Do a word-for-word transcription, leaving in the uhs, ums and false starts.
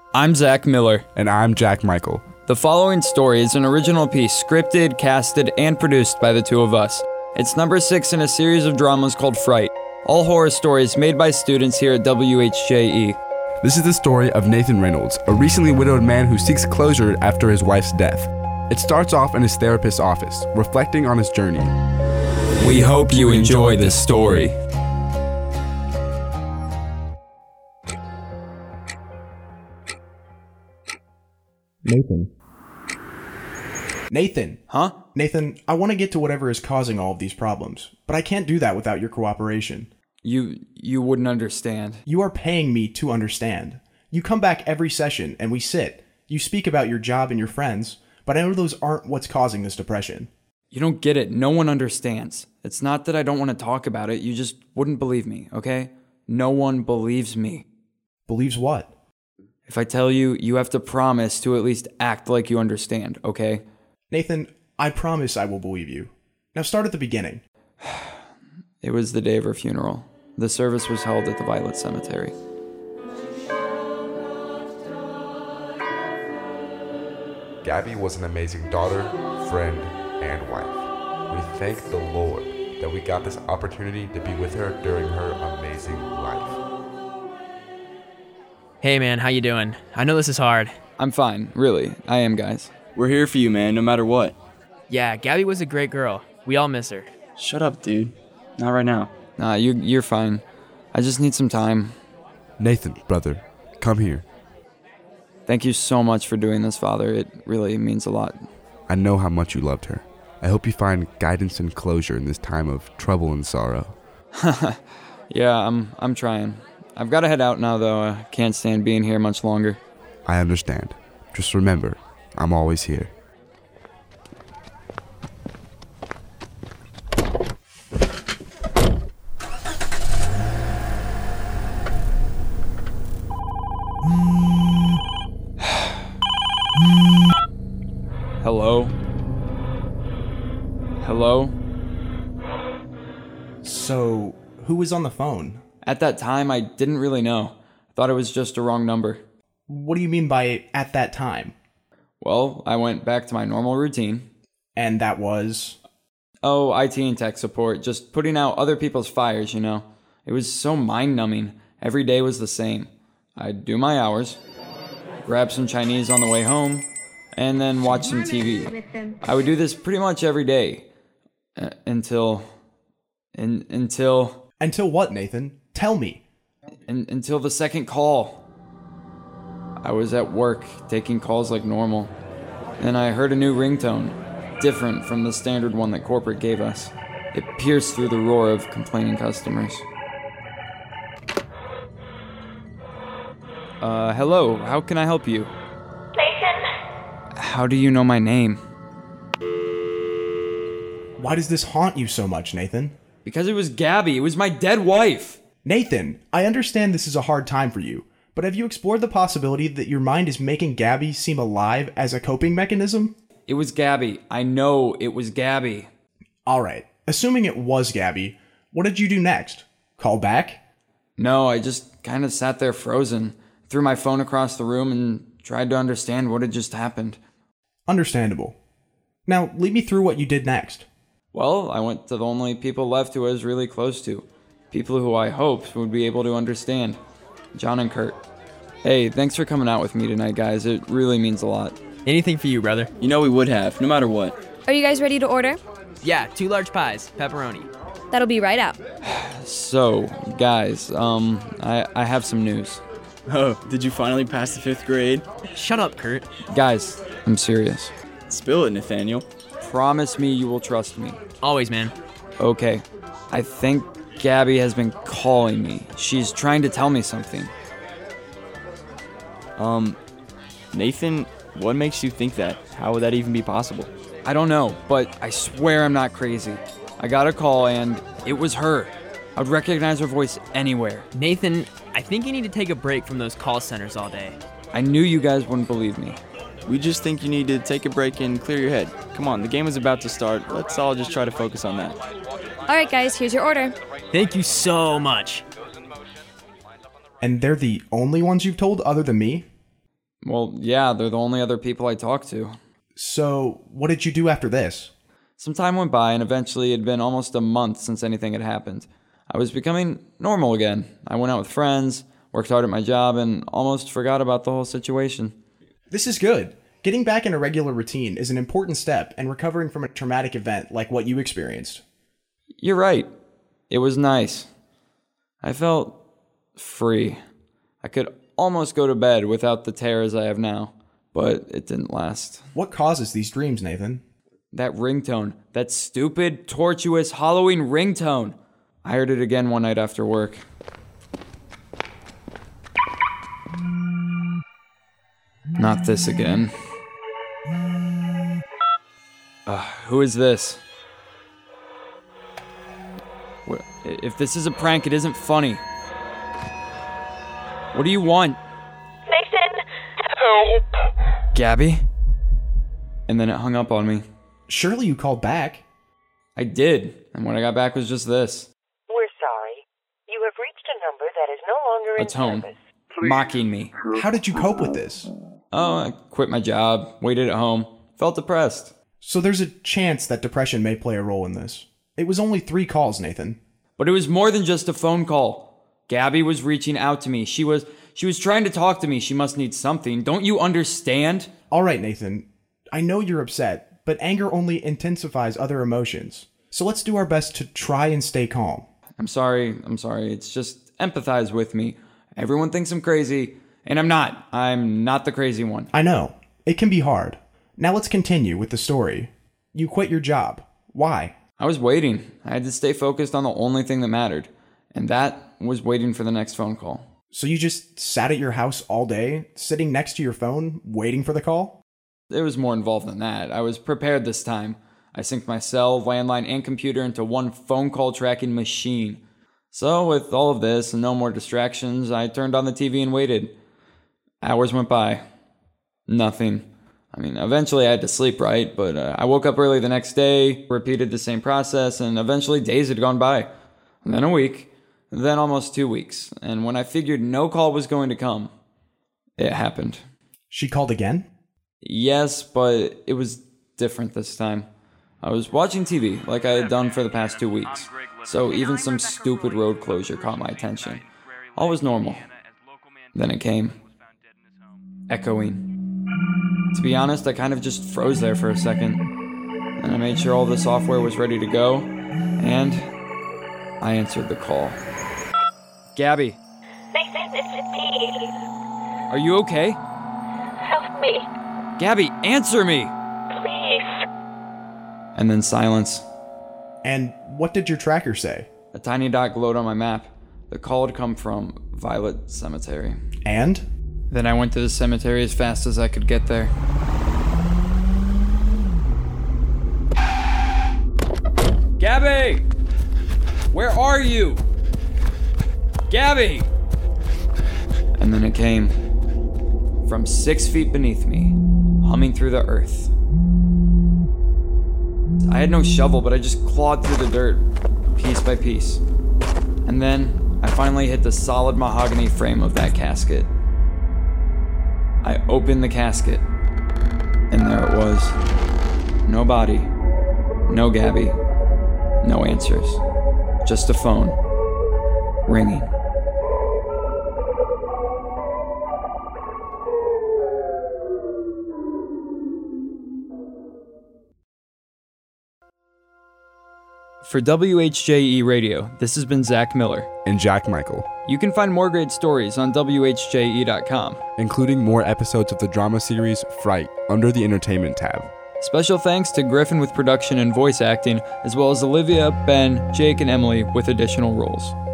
I'm Zach Miller. And I'm Jack Michael. The following story is an original piece scripted, casted, and produced by the two of us. It's number six in a series of dramas called Fright, all horror stories made by students here at W H J E. This is the story of Nathan Reynolds, a recently widowed man who seeks closure after his wife's death. It starts off in his therapist's office, reflecting on his journey. We hope you enjoy this story. Nathan. Nathan. Huh? Nathan, I want to get to whatever is causing all of these problems, but I can't do that without your cooperation. You you wouldn't understand. You are paying me to understand. You come back every session and we sit. You speak about your job and your friends, but I know those aren't what's causing this depression. You don't get it. No one understands. It's not that I don't want to talk about it. You just wouldn't believe me, okay? No one believes me. Believes what? If I tell you, you have to promise to at least act like you understand, okay? Nathan, I promise I will believe you. Now start at the beginning. It was the day of her funeral. The service was held at the Violet Cemetery. Gabby was an amazing daughter, friend, and wife. We thank the Lord that we got this opportunity to be with her during her amazing life. Hey man, how you doing? I know this is hard. I'm fine, really. I am, guys. We're here for you, man, no matter what. Yeah, Gabby was a great girl. We all miss her. Shut up, dude. Not right now. Nah, you, you're fine. I just need some time. Nathan, brother, come here. Thank you so much for doing this, Father. It really means a lot. I know how much you loved her. I hope you find guidance and closure in this time of trouble and sorrow. Yeah, I'm I'm trying. I've got to head out now, though. I can't stand being here much longer. I understand. Just remember, I'm always here. Hello? Hello? So, who was on the phone? At that time, I didn't really know. I thought it was just a wrong number. What do you mean by at that time? Well, I went back to my normal routine. And that was? Oh, I T and tech support, just putting out other people's fires, you know. It was so mind-numbing. Every day was the same. I'd do my hours, grab some Chinese on the way home, and then watch some T V. I would do this pretty much every day. Uh, until... In, until... Until what, Nathan? Tell me. In, until the second call. I was at work, taking calls like normal. And I heard a new ringtone, different from the standard one that corporate gave us. It pierced through the roar of complaining customers. Uh, hello, how can I help you? Nathan. How do you know my name? Why does this haunt you so much, Nathan? Because it was Gabby, it was my dead wife! Nathan, I understand this is a hard time for you, but have you explored the possibility that your mind is making Gabby seem alive as a coping mechanism? It was Gabby. I know it was Gabby. Alright, assuming it was Gabby, what did you do next? Call back? No, I just kind of sat there frozen, threw my phone across the room and tried to understand what had just happened. Understandable. Now, lead me through what you did next. Well, I went to the only people left who I was really close to. People who I hoped would be able to understand. John and Kurt. Hey, thanks for coming out with me tonight, guys. It really means a lot. Anything for you, brother. You know we would have, no matter what. Are you guys ready to order? Yeah, two large pies, pepperoni. That'll be right out. So, guys, um, I, I have some news. Oh, did you finally pass the fifth grade? Shut up, Kurt. Guys, I'm serious. Spill it, Nathaniel. Promise me you will trust me. Always, man. Okay. I think Gabby has been calling me. She's trying to tell me something. Um, Nathan, what makes you think that? How would that even be possible? I don't know, but I swear I'm not crazy. I got a call and it was her. I would recognize her voice anywhere. Nathan, I think you need to take a break from those call centers all day. I knew you guys wouldn't believe me. We just think you need to take a break and clear your head. Come on, the game is about to start. Let's all just try to focus on that. All right, guys, here's your order. Thank you so much. And they're the only ones you've told other than me? Well, yeah, they're the only other people I talk to. So, what did you do after this? Some time went by, and eventually it had been almost a month since anything had happened. I was becoming normal again. I went out with friends, worked hard at my job, and almost forgot about the whole situation. This is good. Getting back in a regular routine is an important step in recovering from a traumatic event like what you experienced. You're right. It was nice. I felt free. I could almost go to bed without the terrors I have now, but it didn't last. What causes these dreams, Nathan? That ringtone. That stupid, tortuous Halloween ringtone. I heard it again one night after work. Not this again. Uh, who is this? Wh- If this is a prank, it isn't funny. What do you want? Nathan, help. Gabby? And then it hung up on me. Surely you called back. I did, and when I got back was just this. We're sorry. You have reached a number that is no longer A in tone. service. Mocking me. How did you cope with this? Oh, I quit my job, waited at home, felt depressed. So there's a chance that depression may play a role in this. It was only three calls, Nathan. But it was more than just a phone call. Gabby was reaching out to me. She was she was trying to talk to me. She must need something. Don't you understand? All right, Nathan. I know you're upset, but anger only intensifies other emotions. So let's do our best to try and stay calm. I'm sorry. I'm sorry. It's just empathize with me. Everyone thinks I'm crazy, and I'm not. I'm not the crazy one. I know. It can be hard. Now let's continue with the story. You quit your job. Why? I was waiting. I had to stay focused on the only thing that mattered, and that was waiting for the next phone call. So you just sat at your house all day, sitting next to your phone, waiting for the call? It was more involved than that. I was prepared this time. I synced my cell, landline, and computer into one phone call tracking machine. So, with all of this and no more distractions, I turned on the T V and waited. Hours went by. Nothing. I mean, eventually I had to sleep, right? But uh, I woke up early the next day, repeated the same process, and eventually days had gone by. And then a week, then almost two weeks. And when I figured no call was going to come, it happened. She called again? Yes, but it was different this time. I was watching T V like I had done for the past two weeks, so even some stupid road closure caught my attention. All was normal. Then it came. Echoing. To be honest, I kind of just froze there for a second. And I made sure all the software was ready to go, and I answered the call. Gabby, Nathan, it's me. are you okay? Help me, Gabby, answer me! please. And then silence. And what did your tracker say? A tiny dot glowed on my map. The call had come from Violet Cemetery. And? Then I went to the cemetery as fast as I could get there. Gabby! Where are you? Gabby! And then it came. From six feet beneath me, humming through the earth. I had no shovel, but I just clawed through the dirt, piece by piece. And then I finally hit the solid mahogany frame of that casket. I opened the casket, and there it was. No body, no Gabby, no answers. Just a phone, ringing. For W H J E Radio, this has been Zach Miller. And Jack Michael, You can find more great stories on W H J E dot com. including more episodes of the drama series Fright under the Entertainment tab. Special thanks to Griffin with production and voice acting, as well as Olivia, Ben, Jake, and Emily with additional roles.